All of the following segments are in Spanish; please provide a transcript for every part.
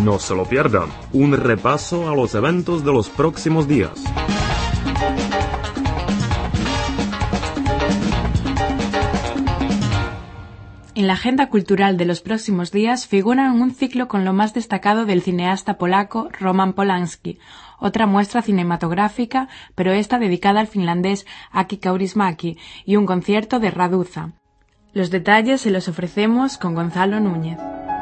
No se lo pierdan, un repaso a los eventos de los próximos días. En la agenda cultural de los próximos días figuran un ciclo con lo más destacado del cineasta polaco Roman Polanski, otra muestra cinematográfica, pero esta dedicada al finlandés Aki Kaurismäki, y un concierto de Raduza. Los detalles se los ofrecemos con Gonzalo Núñez.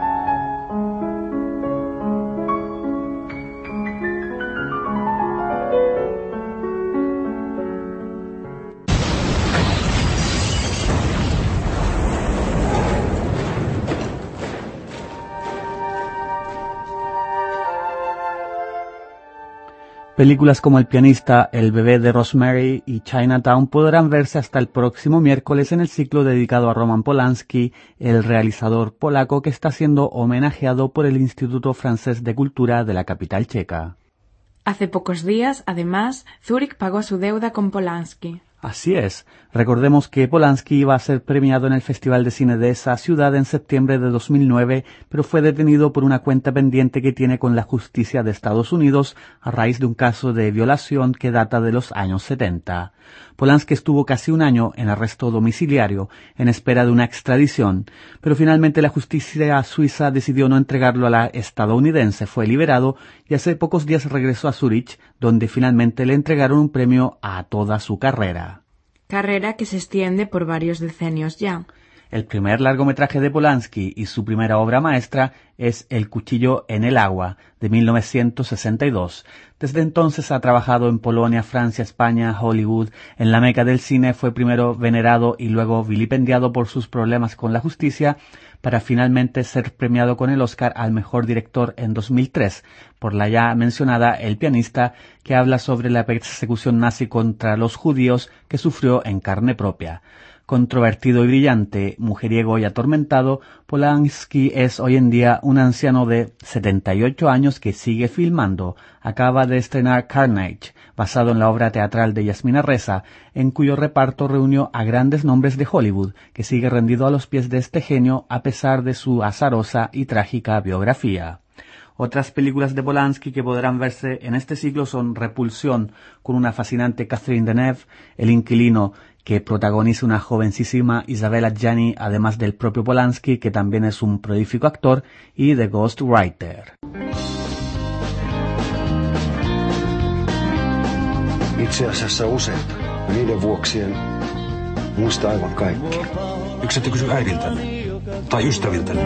Películas como El pianista, El bebé de Rosemary y Chinatown podrán verse hasta el próximo miércoles en el ciclo dedicado a Roman Polanski, el realizador polaco que está siendo homenajeado por el Instituto Francés de Cultura de la capital checa. Hace pocos días, además, Zúrich pagó su deuda con Polanski. Así es. Recordemos que Polanski iba a ser premiado en el Festival de Cine de esa ciudad en septiembre de 2009, pero fue detenido por una cuenta pendiente que tiene con la justicia de Estados Unidos a raíz de un caso de violación que data de los años 70. Polanski estuvo casi un año en arresto domiciliario en espera de una extradición, pero finalmente la justicia suiza decidió no entregarlo a la estadounidense. Fue liberado y hace pocos días regresó a Zúrich, donde finalmente le entregaron un premio a toda su carrera. Carrera que se extiende por varios decenios ya. El primer largometraje de Polanski y su primera obra maestra es El cuchillo en el agua, de 1962. Desde entonces ha trabajado en Polonia, Francia, España, Hollywood. En la meca del cine fue primero venerado y luego vilipendiado por sus problemas con la justicia, para finalmente ser premiado con el Oscar al mejor director en 2003 por la ya mencionada El pianista, que habla sobre la persecución nazi contra los judíos que sufrió en carne propia. Controvertido y brillante, mujeriego y atormentado, Polanski es hoy en día un anciano de 78 años que sigue filmando. Acaba de estrenar Carnage, basado en la obra teatral de Yasmina Reza, en cuyo reparto reunió a grandes nombres de Hollywood, que sigue rendido a los pies de este genio a pesar de su azarosa y trágica biografía. Otras películas de Polanski que podrán verse en este ciclo son Repulsión, con una fascinante Catherine Deneuve, El inquilino, que protagoniza una jovencísima Isabella Gianni, además del propio Polanski, que también es un prolífico actor, y The Ghostwriter. Itse asiassa useita. Niiden vuoksi en muista aivan kaikki. Miksi ette kysy äidiltäni? Tai ystäviltäni?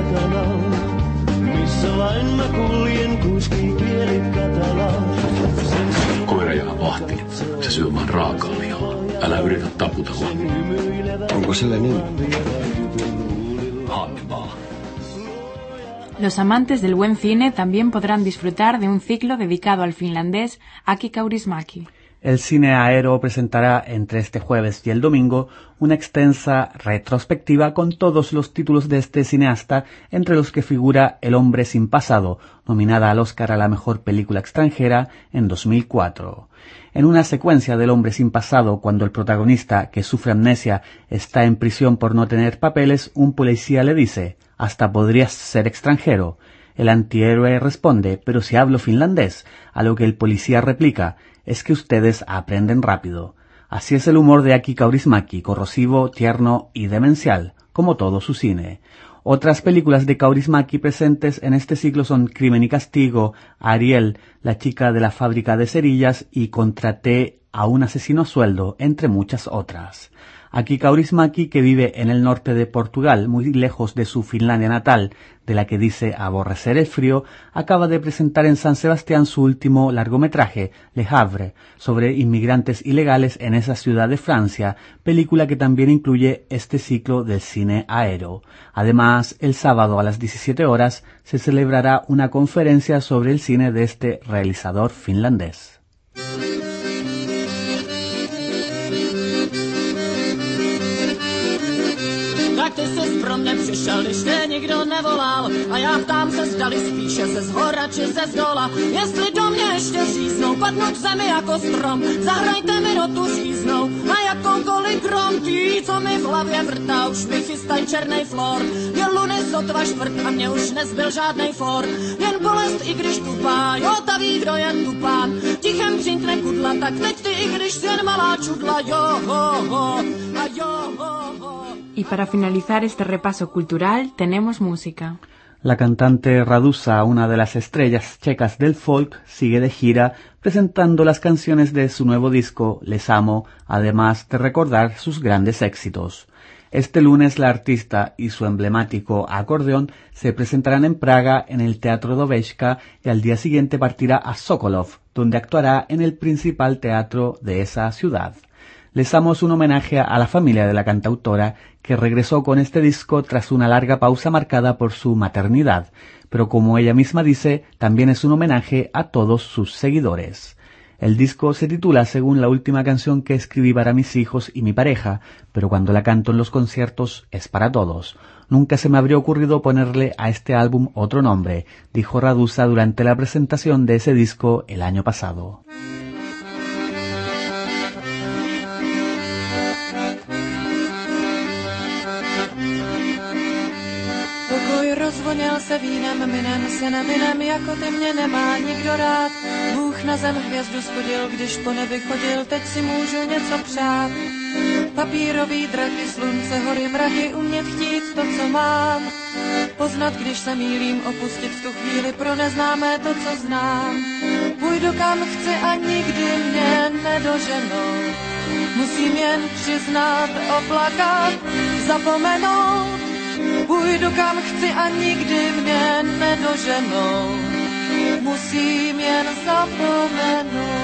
Koira jää vahtiin. Se syö vaan raakaa lihaa. Älä yritä taputella. Onko sille niin? Hannibal. Los amantes del buen cine también podrán disfrutar de un ciclo dedicado al finlandés Aki Kaurismäki. El Cine Aero presentará entre este jueves y el domingo una extensa retrospectiva con todos los títulos de este cineasta, entre los que figura El hombre sin pasado, nominada al Oscar a la mejor película extranjera en 2004. En una secuencia del hombre sin pasado, cuando el protagonista, que sufre amnesia, está en prisión por no tener papeles, un policía le dice: «Hasta podrías ser extranjero». El antihéroe responde: «Pero si hablo finlandés», a lo que el policía replica: «Es que ustedes aprenden rápido». Así es el humor de Aki Kaurismäki, corrosivo, tierno y demencial, como todo su cine. Otras películas de Kaurismäki presentes en este ciclo son Crimen y castigo, Ariel, La chica de la fábrica de cerillas y Contraté a un asesino a sueldo, entre muchas otras. Aki Kaurismäki, que vive en el norte de Portugal, muy lejos de su Finlandia natal, de la que dice aborrecer el frío, acaba de presentar en San Sebastián su último largometraje, Le Havre, sobre inmigrantes ilegales en esa ciudad de Francia, película que también incluye este ciclo del Cine Aero. Además, el sábado a las 17 horas se celebrará una conferencia sobre el cine de este realizador finlandés. Tak ty jsi pro mě přišel, když tě nikdo nevolal. A já ptám se, zdali spíše ze zhora či ze zdola. Jestli do mě ještě říznou, padnu k zemi jako strom. Zahrajte mi do tu říznou. A jak jakoukoliv grom, tí, co mi v hlavě vrtá, už mi chystaj černej flor. Je luny sotva čtvrt a mě už nezbyl žádnej for, jen bolest, i když tupá, jo, ta ví, kdo je tupán. Tichem přinkne kudla, tak teď ty, i když jsi jen malá čudla, jo, ho, ho, a jo, ho, ho. Y para finalizar este repaso cultural, tenemos música. La cantante Radusa, una de las estrellas checas del folk, sigue de gira presentando las canciones de su nuevo disco Les Amo, además de recordar sus grandes éxitos. Este lunes la artista y su emblemático acordeón se presentarán en Praga en el Teatro Dovečka y al día siguiente partirá a Sokolov, donde actuará en el principal teatro de esa ciudad. Les Amo es un homenaje a la familia de la cantautora, que regresó con este disco tras una larga pausa marcada por su maternidad, pero como ella misma dice, también es un homenaje a todos sus seguidores. El disco se titula según la última canción que escribí para mis hijos y mi pareja, pero cuando la canto en los conciertos es para todos. Nunca se me habría ocurrido ponerle a este álbum otro nombre, dijo Radusa durante la presentación de ese disco el año pasado. Rozvoněl se vínem, minem se nevinem, jako ty mě nemá nikdo rád. Bůh na zem hvězdu schodil, když po nebi chodil, teď si můžu něco přát. Papírový draky, slunce, hory, mraky, umět chtít to, co mám. Poznat, když se mýlím, opustit v tu chvíli pro neznámé to, co znám. Půjdu kam chci a nikdy mě nedoženou. Musím jen přiznat, oplakat, zapomenout. Půjdu kam chci a nikdy mě nedoženou. Musím jen zapomenout.